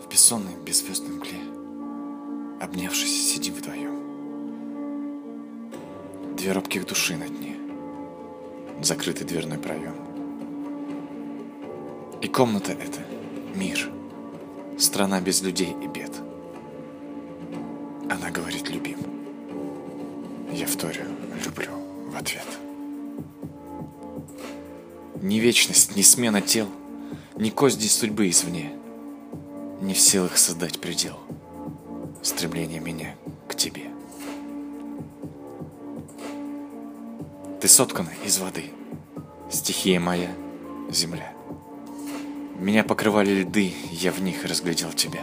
бессонной беззвездной мгле, обнявшись, сидим вдвоем. Две робких души на дне, закрытый дверной проем. И комната эта — мир, страна без людей и бед. Она говорит: любим. Я вторю: люблю в ответ. Ни вечность, ни смена тел, ни козни судьбы извне не в силах создать предел стремления меня к тебе. Ты соткана из воды, стихия моя — земля. Меня покрывали льды, я в них разглядел тебя.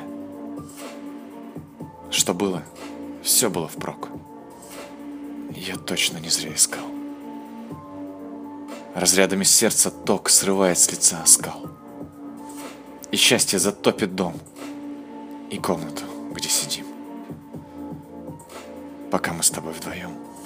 Что было, все было впрок. Я точно не зря искал. Разрядами сердца ток срывает с лица оскал. И счастье затопит дом и комнату, где сидим, пока мы с тобой вдвоем.